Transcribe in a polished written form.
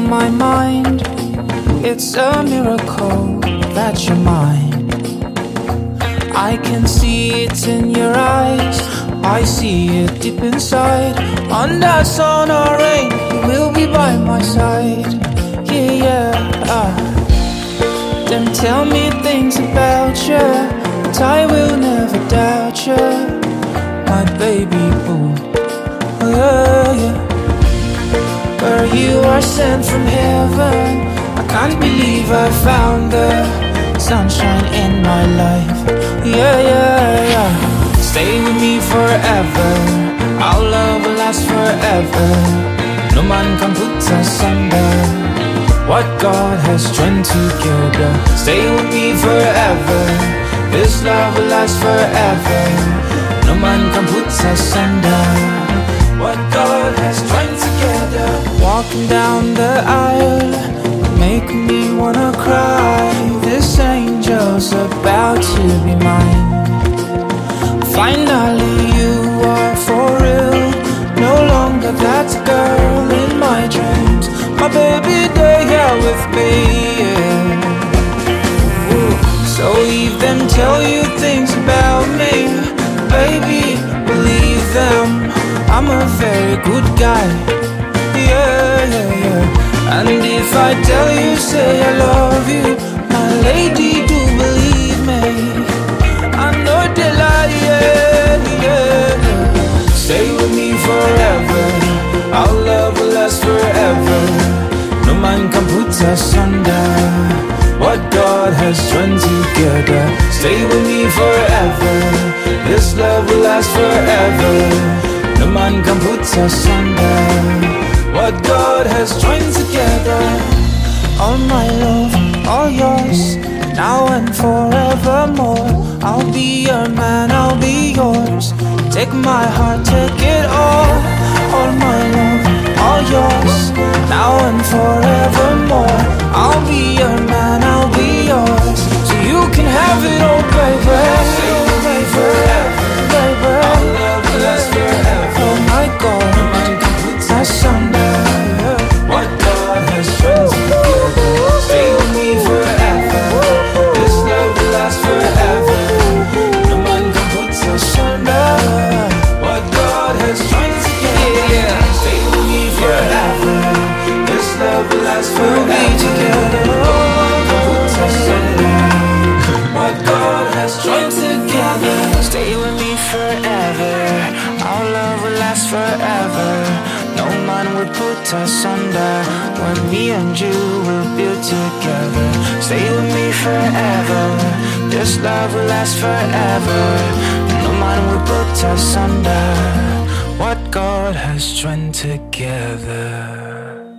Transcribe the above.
on my mind. It's a miracle that you're mine. I can see it in your eyes, I see it deep inside. Under sun or rain, you will be by my side. Yeah, yeah. Then tell me things about you, but I will never doubt you, my baby boo. Oh, yeah. Girl, you are sent from heaven. I can't believe I found the sunshine in my life. Yeah, yeah, yeah. Stay with me forever. Our love will last forever. No man can put us under. What God has joined together. Stay with me forever. This love will last forever. No man can put us under. What God has joined together. Walking down the aisle, make me wanna cry. This angel's about to be mine. Finally you are for real. No longer that girl in my dreams. My baby, they here with me, yeah. So if them tell you things about me, baby, believe them. I'm a very good guy, yeah, yeah, yeah. And if I tell you, say I love you, my lady, do believe me. I know they lie, yeah, yeah, yeah. Stay with me forever. Our love will last forever. No man can put us under. What God has joined together. Stay with me forever. This love will last forever. No man can put us under. What God has joined together. All my love, all yours, now and forevermore. I'll be your man, I'll be yours. Take my heart, take it all. All my love, all yours, now and forevermore. I'll be your man, I'll be yours. So you can have it all, baby. Stay with me forever, baby. Our love will last forever. Oh my God, no man can put us under. What God has joined together. Stay with me forever. This love will last forever. No man can put us under. What God has joined together. Yeah. Stay with me forever. This love will last forever. No man can put us under. What God has joined together. Stay with me forever. Our love will last forever. No man will put us under. When me and you will build together. Stay with me forever. This love will last forever. No man will put us under. What God has joined together.